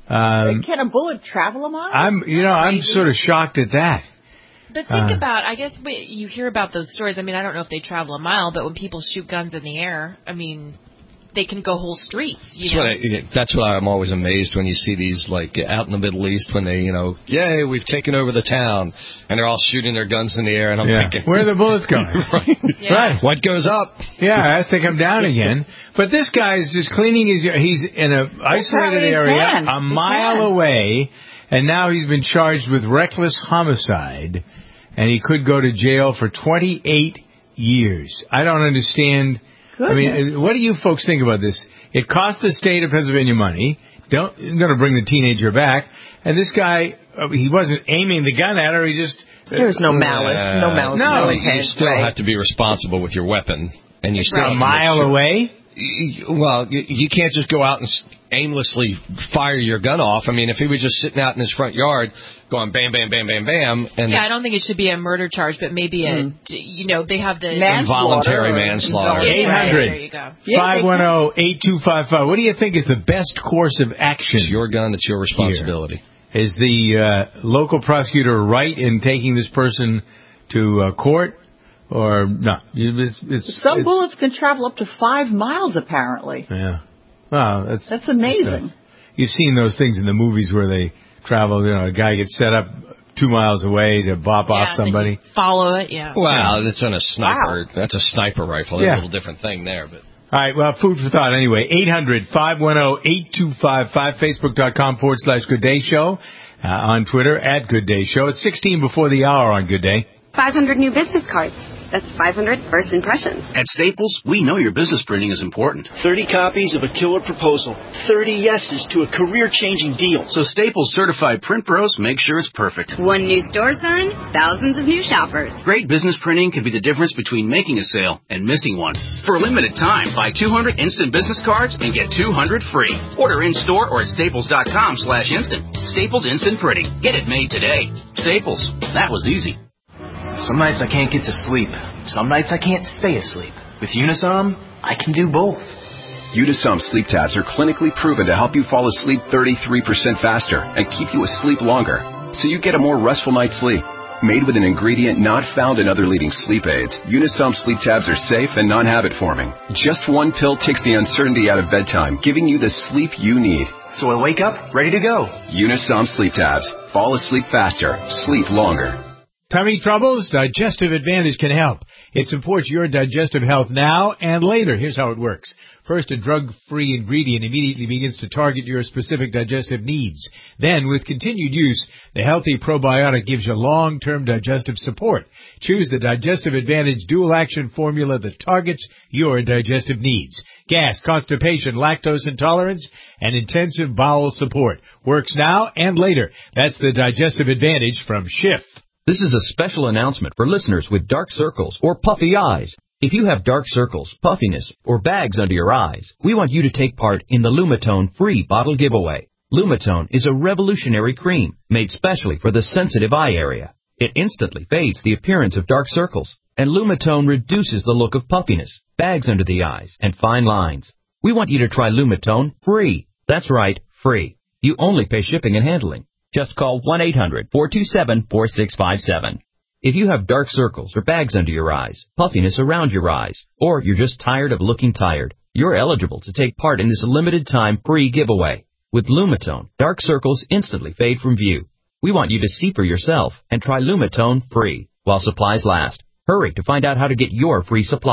Um, Can a bullet travel a mile? I'm, you know, I'm sort of shocked at that. But think Uh, about, I guess we- you hear about those stories. I mean, I don't know if they travel a mile, but when people shoot guns in the air, I mean, they can go whole streets. You That's know? what, I, that's why I'm always amazed when you see these, like, out in the Middle East when they, you know, yay, we've taken over the town, and they're all shooting their guns in the air, and I'm yeah. thinking... Where are the bullets going? right. Yeah. Right. What goes up? Yeah, as they come down again. But this guy is just cleaning his... He's in a isolated he area can. a He mile can. away, and now he's been charged with reckless homicide, and he could go to jail for twenty-eight years. I don't understand... I mean, what do you folks think about this? It cost the state of Pennsylvania money. Don't going to bring the teenager back. And this guy, uh, he wasn't aiming the gun at her. He just There's no malice. Uh, no malice. no, no you intent, still right? have to be responsible with your weapon, and you still a have to mile make sure- away. Y- Well, you, you can't just go out and s- aimlessly fire your gun off. I mean, if he was just sitting out in his front yard going bam, bam, bam, bam, bam, and Yeah, I don't think it should be a murder charge, but maybe a, you know, they have the... involuntary manslaughter. eight There hundred, you go. five one zero, eight two five five. What do you think is the best course of action? It's your gun. It's your responsibility. Here? Is the uh, local prosecutor right in taking this person to uh, court? Or no? It's, it's, Some it's, bullets can travel up to five miles, apparently. Yeah. Wow, that's That's amazing. Uh, you've seen those things in the movies where they travel. You know, a guy gets set up two miles away to bop Yeah, off and then somebody. you follow it, yeah. Well, that's on a sniper. Wow. That's a sniper rifle. Yeah. A little different thing there, but. All right, well, food for thought anyway. eight hundred, five one zero, eight two five five, Facebook.com forward slash Good Day Show. Uh, on Twitter, at Good Day Show. It's sixteen before the hour on Good Day. five hundred new business cards. That's five hundred first impressions. At Staples, we know your business printing is important. thirty copies of a killer proposal. thirty yeses to a career-changing deal. So Staples certified print pros make sure it's perfect. One new store sign, thousands of new shoppers. Great business printing can be the difference between making a sale and missing one. For a limited time, buy two hundred instant business cards and get two hundred free. Order in store or at staples.com slash instant. Staples Instant Printing. Get it made today. Staples. That was easy. Some nights I can't get to sleep. Some nights I can't stay asleep. With Unisom, I can do both. Unisom sleep tabs are clinically proven to help you fall asleep thirty-three percent faster and keep you asleep longer, so you get a more restful night's sleep. Made with an ingredient not found in other leading sleep aids, Unisom sleep tabs are safe and non-habit forming. Just one pill takes the uncertainty out of bedtime, giving you the sleep you need. So I wake up ready to go. Unisom sleep tabs. Fall asleep faster. Sleep longer. Tummy troubles? Digestive Advantage can help. It supports your digestive health now and later. Here's how it works. First, a drug-free ingredient immediately begins to target your specific digestive needs. Then, with continued use, the healthy probiotic gives you long-term digestive support. Choose the Digestive Advantage dual-action formula that targets your digestive needs. Gas, constipation, lactose intolerance, and intensive bowel support. Works now and later. That's the Digestive Advantage from Schiff. This is a special announcement for listeners with dark circles or puffy eyes. If you have dark circles, puffiness, or bags under your eyes, we want you to take part in the Lumitone free bottle giveaway. Lumitone is a revolutionary cream made specially for the sensitive eye area. It instantly fades the appearance of dark circles, and Lumitone reduces the look of puffiness, bags under the eyes, and fine lines. We want you to try Lumitone free. That's right, free. You only pay shipping and handling. Just call one eight hundred, four two seven, four six five seven. If you have dark circles or bags under your eyes, puffiness around your eyes, or you're just tired of looking tired, you're eligible to take part in this limited time free giveaway. With Lumitone, dark circles instantly fade from view. We want you to see for yourself and try Lumitone free while supplies last. Hurry to find out how to get your free supply.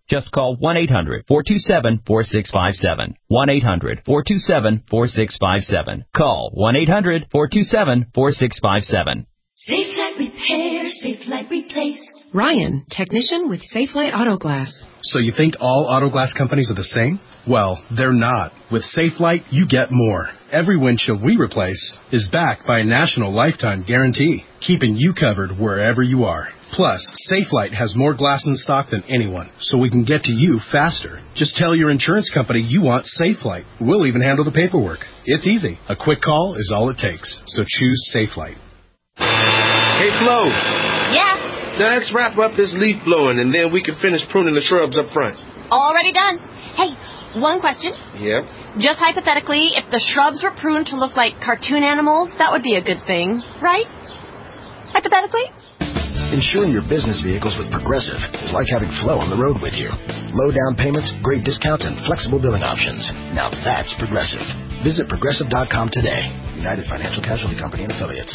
Just call one eight hundred, four two seven, four six five seven. one eight hundred, four two seven, four six five seven. Call one eight hundred, four two seven, four six five seven. Safelite Repair, Safelite Replace. Ryan, technician with Safelite Auto Glass. So you think all auto glass companies are the same? Well, they're not. With Safelite, you get more. Every windshield we replace is backed by a national lifetime guarantee, keeping you covered wherever you are. Plus, Safelite has more glass in stock than anyone, so we can get to you faster. Just tell your insurance company you want Safelite. We'll even handle the paperwork. It's easy. A quick call is all it takes, so choose Safelite. Hey, Flo. Yeah? Now let's wrap up this leaf blowing, and then we can finish pruning the shrubs up front. Already done. Hey, one question. Yep. Just hypothetically, if the shrubs were pruned to look like cartoon animals, that would be a good thing, right? Hypothetically? Insuring your business vehicles with Progressive is like having Flo on the road with you. Low down payments, great discounts, and flexible billing options. Now that's Progressive. Visit Progressive dot com today. United Financial Casualty Company and Affiliates.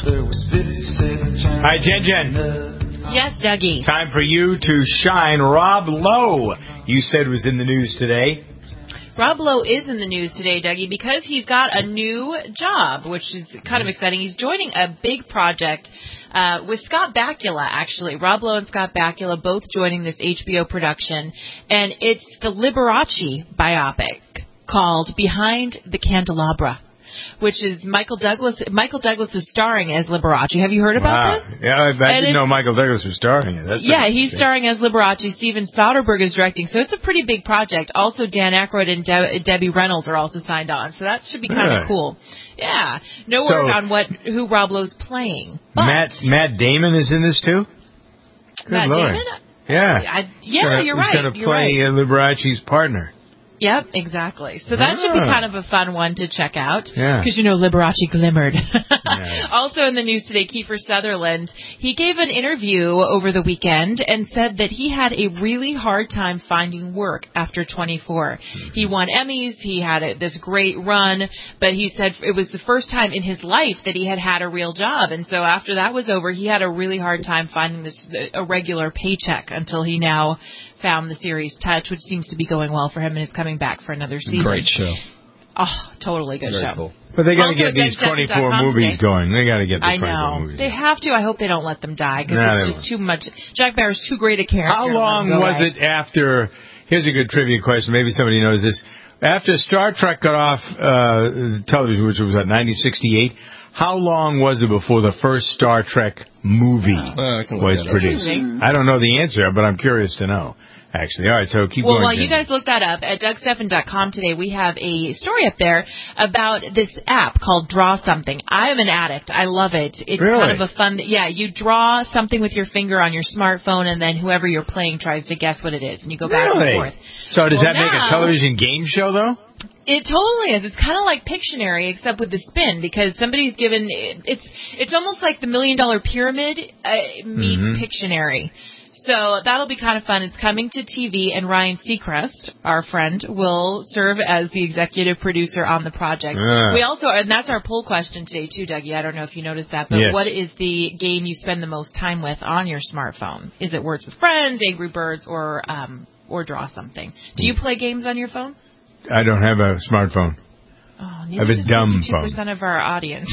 All right, Jen Jen. Yes, Dougie. Time for you to shine. Rob Lowe, you said, was in the news today. Rob Lowe is in the news today, Dougie, because he's got a new job, which is kind of exciting. He's joining a big project uh, with Scott Bakula, actually. Rob Lowe and Scott Bakula both joining this H B O production, and it's the Liberace biopic called Behind the Candelabra, which is Michael Douglas. Michael Douglas is starring as Liberace. Have you heard about wow. this? Yeah, I, I didn't it, know Michael Douglas was starring it. That's yeah, he's starring as Liberace. Steven Soderbergh is directing, so it's a pretty big project. Also, Dan Aykroyd and De- Debbie Reynolds are also signed on, so that should be kind of yeah. cool. Yeah, no so, word on what who Rob Lowe's playing. Matt Matt Damon is in this too. Good Matt Lord. Damon? Yeah, I, yeah, gonna, you're right. He's going to play right. uh, Liberace's partner. Yep, exactly. So that ah. should be kind of a fun one to check out. Yeah. Because, you know, Liberace glimmered. yeah. Also in the news today, Kiefer Sutherland, he gave an interview over the weekend and said that he had a really hard time finding work after twenty-four. Mm-hmm. He won Emmys. He had a, this great run. But he said it was the first time in his life that he had had a real job. And so after that was over, he had a really hard time finding this a regular paycheck until he now found the series Touch, which seems to be going well for him and is coming back for another season. Great show. Oh, totally good Very show. Cool. But they got to Also, get these twenty-four movies today. going. They got to get the I twenty-four know. movies They going. have to. I hope they don't let them die because nah, it's just too much. Jack Bauer's too great a character. How long was away. it after, here's a good trivia question, maybe somebody knows this. After Star Trek got off uh, television, which was at nineteen sixty-eight, how long was it before the first Star Trek movie uh, was produced? I don't know the answer, but I'm curious to know. Actually, all right, so keep well, going. Well, while Jim. you guys look that up, at Doug Stephan dot com today, we have a story up there about this app called Draw Something. I am an addict. I love it. It's really? kind of a fun, yeah, you draw something with your finger on your smartphone, and then whoever you're playing tries to guess what it is, and you go back really? and forth. So does well, that make now, a television game show, though? It totally is. It's kind of like Pictionary, except with the spin, because somebody's given, it's it's almost like the Million Dollar Pyramid uh, meets mm-hmm. Pictionary. So that'll be kind of fun. It's coming to T V, and Ryan Seacrest, our friend, will serve as the executive producer on the project. Yeah. We also, and that's our poll question today too, Dougie. I don't know if you noticed that, but yes. what is the game you spend the most time with on your smartphone? Is it Words with Friends, Angry Birds, or um, or Draw Something? Do you play games on your phone? I don't have a smartphone. Oh, I have a dumb phone. fifty-two percent of our audience.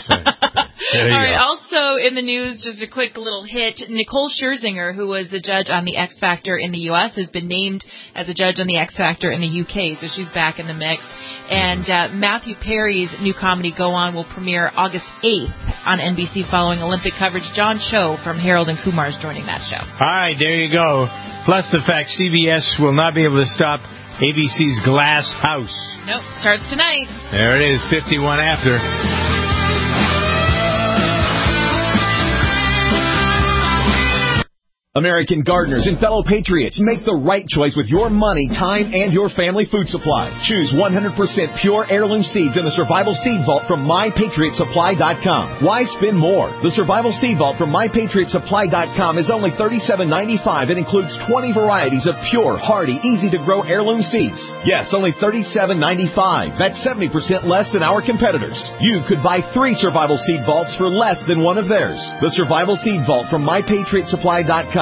There you All right. go. Also in the news, just a quick little hit. Nicole Scherzinger, who was the judge on the X Factor in the U S, has been named as a judge on the X Factor in the U K, so she's back in the mix. And uh, Matthew Perry's new comedy Go On will premiere August eighth on N B C following Olympic coverage. John Cho from Harold and Kumar is joining that show. All right, there you go. Plus the fact C B S will not be able to stop A B C's Glass House. Nope, starts tonight. There it is, fifty-one after. American gardeners and fellow patriots, make the right choice with your money, time, and your family food supply. Choose one hundred percent pure heirloom seeds in the Survival Seed Vault from my patriot supply dot com. Why spend more? The Survival Seed Vault from my patriot supply dot com is only thirty-seven ninety-five and includes twenty varieties of pure, hardy, easy-to-grow heirloom seeds. Yes, only thirty-seven ninety-five. That's seventy percent less than our competitors. You could buy three Survival Seed Vaults for less than one of theirs. The Survival Seed Vault from my patriot supply dot com.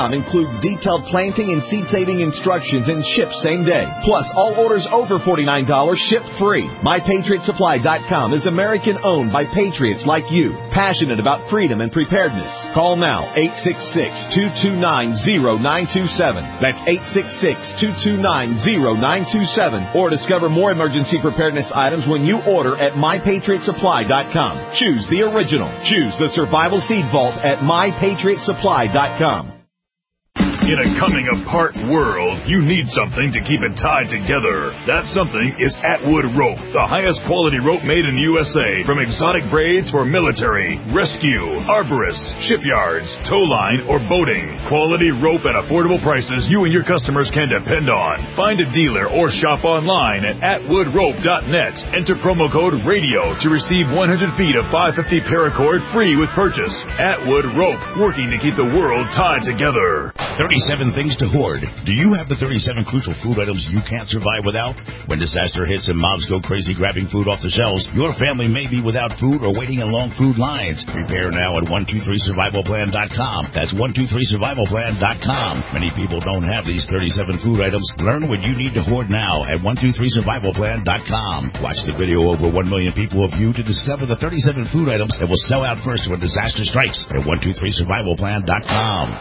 com includes detailed planting and seed-saving instructions and ships same day. Plus, all orders over forty-nine dollars ship free. My Patriot Supply dot com is American-owned by patriots like you, passionate about freedom and preparedness. Call now, eight six six, two two nine, zero nine two seven. That's eight six six, two two nine, zero nine two seven. Or discover more emergency preparedness items when you order at My Patriot Supply dot com. Choose the original. Choose the Survival Seed Vault at My Patriot Supply dot com. In a coming-apart world, you need something to keep it tied together. That something is Atwood Rope, the highest quality rope made in the U S A. From exotic braids for military, rescue, arborists, shipyards, tow line, or boating. Quality rope at affordable prices you and your customers can depend on. Find a dealer or shop online at atwood rope dot net. Enter promo code RADIO to receive one hundred feet of five fifty paracord free with purchase. Atwood Rope, working to keep the world tied together. thirty-seven things to hoard. Do you have the thirty-seven crucial food items you can't survive without? When disaster hits and mobs go crazy grabbing food off the shelves, your family may be without food or waiting in long food lines. Prepare now at one two three survival plan dot com. That's one two three survival plan dot com. Many people don't have these thirty-seven food items. Learn what you need to hoard now at one two three survival plan dot com. Watch the video over one million people have viewed to discover the thirty-seven food items that will sell out first when disaster strikes at one two three survival plan dot com.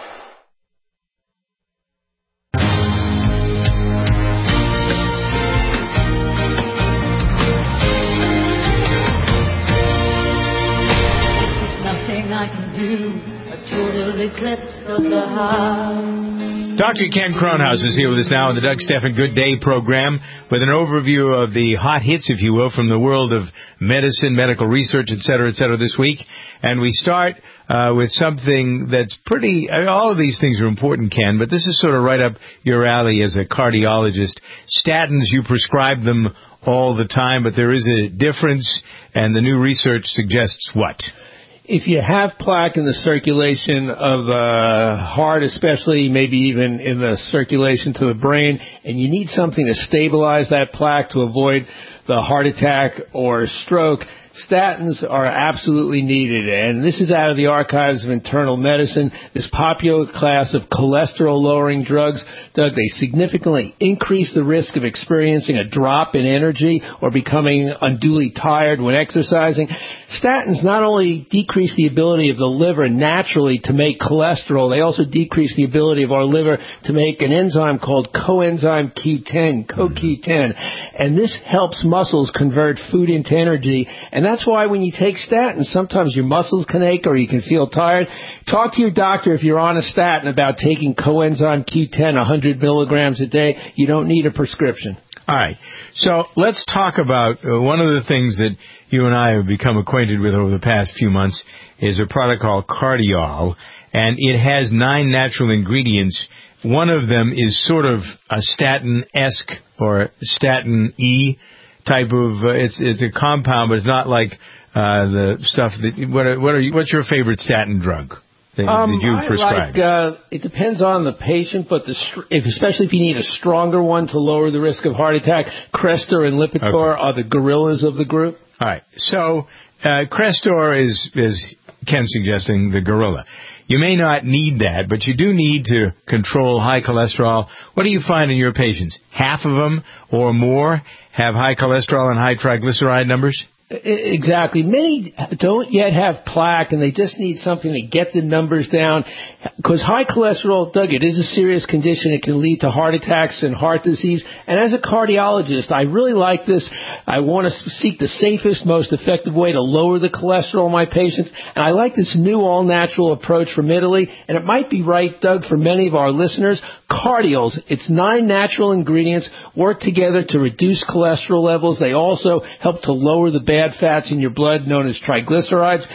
Doctor Ken Kronhaus is here with us now on the Doug Stephan Good Day program with an overview of the hot hits, if you will, from the world of medicine, medical research, et cetera, et cetera, this week. And we start uh, with something that's pretty, I mean, all of these things are important, Ken, but this is sort of right up your alley as a cardiologist. Statins, you prescribe them all the time, but there is a difference, and the new research suggests what? If you have plaque in the circulation of the heart, especially maybe even in the circulation to the brain, and you need something to stabilize that plaque to avoid the heart attack or stroke, statins are absolutely needed. And this is out of the Archives of Internal Medicine. This popular class of cholesterol-lowering drugs, Doug, they significantly increase the risk of experiencing a drop in energy or becoming unduly tired when exercising. Statins not only decrease the ability of the liver naturally to make cholesterol, they also decrease the ability of our liver to make an enzyme called coenzyme Q ten, co Q ten. And this helps muscles convert food into energy. And that's why when you take statins, sometimes your muscles can ache or you can feel tired. Talk to your doctor if you're on a statin about taking coenzyme Q ten, one hundred milligrams a day. You don't need a prescription. All right. So let's talk about uh, one of the things that you and I have become acquainted with over the past few months is a product called Cardiol, and it has nine natural ingredients. One of them is sort of a statin-esque or statin-E type of, uh, it's it's a compound, but it's not like uh, the stuff that, what are, what are you, what's your favorite statin drug that, um, that you I prescribe? Like, uh, it depends on the patient, but the if, especially if you need a stronger one to lower the risk of heart attack, Crestor and Lipitor okay. are the gorillas of the group. All right. So uh, Crestor is, is Ken suggesting, the gorilla. You may not need that, but you do need to control high cholesterol. What do you find in your patients? Half of them or more have high cholesterol and high triglyceride numbers? Exactly. Many don't yet have plaque, and they just need something to get the numbers down. Because high cholesterol, Doug, it is a serious condition. It can lead to heart attacks and heart disease. And as a cardiologist, I really like this. I want to seek the safest, most effective way to lower the cholesterol in my patients. And I like this new all-natural approach from Italy. And it might be right, Doug, for many of our listeners. Cardiols, its nine natural ingredients, work together to reduce cholesterol levels. They also help to lower the bad fats in your blood, known as triglycerides.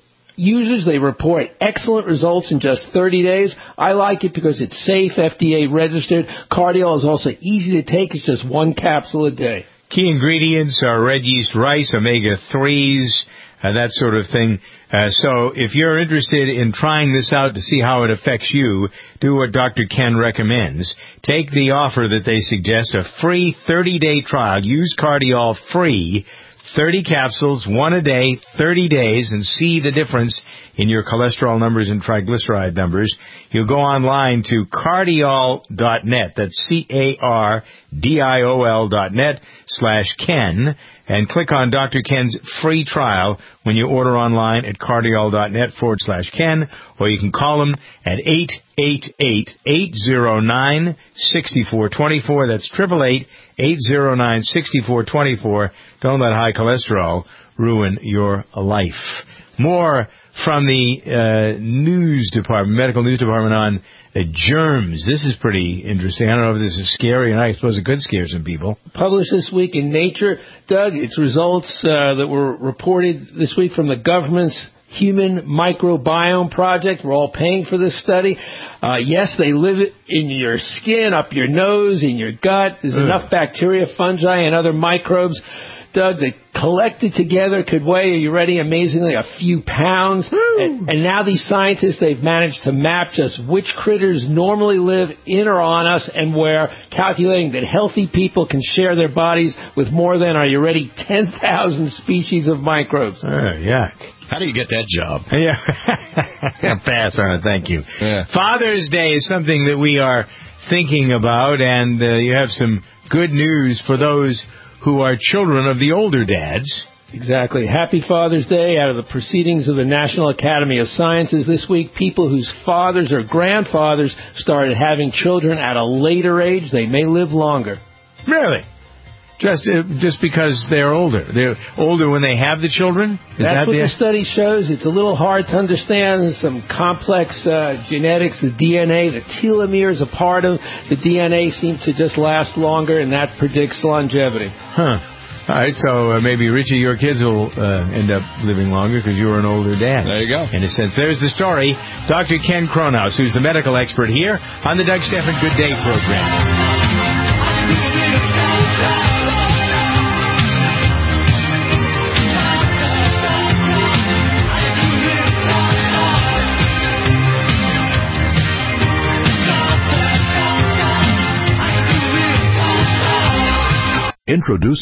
Users, they report excellent results in just thirty days. I like it because it's safe, F D A registered. Cardiol is also easy to take. It's just one capsule a day. Key ingredients are red yeast rice, omega threes, uh, that sort of thing. Uh, so if you're interested in trying this out to see how it affects you, do what Doctor Ken recommends. Take the offer that they suggest, a free thirty-day trial. Use Cardiol free. thirty capsules, one a day, thirty days, and see the difference in your cholesterol numbers and triglyceride numbers. You'll go online to cardiol dot net. That's C A R D I O L dot net slash Ken, and click on Doctor Ken's free trial when you order online at cardiol dot net forward slash Ken, or you can call him at eight eight eight, eight zero nine, six four two four. That's eight eight eight, eight zero nine, six four two four. Don't let high cholesterol ruin your life. More from the uh, news department, medical news department on uh, germs. This is pretty interesting. I don't know if this is scary or not. I suppose it could scare some people. Published this week in Nature. Doug, it's results uh, that were reported this week from the government's Human Microbiome Project. We're all paying for this study. Uh, yes, they live in your skin, up your nose, in your gut. There's Ugh. enough bacteria, fungi, and other microbes, Doug, that collected together could weigh, are you ready, amazingly, a few pounds. And, and now these scientists, they've managed to map just which critters normally live in or on us and where, calculating that healthy people can share their bodies with more than, are you ready, ten thousand species of microbes. Oh, yuck. How do you get that job? Yeah. Pass on it, thank you. Yeah. Father's Day is something that we are thinking about, and uh, you have some good news for those who are children of the older dads. Exactly. Happy Father's Day. Out of the proceedings of the National Academy of Sciences this week, people whose fathers or grandfathers started having children at a later age, they may live longer. Really? Just uh, just because they're older. They're older when they have the children? Is That's that what the... the study shows. It's a little hard to understand. Some complex uh, genetics, the D N A, the telomeres, a part of the D N A seem to just last longer, and that predicts longevity. Huh. All right, so uh, maybe, Richie, your kids will uh, end up living longer because you were an older dad. There you go. In a sense. There's the story. Doctor Ken Kronhaus, who's the medical expert here on the Doug Stephan Good Day program. Introducing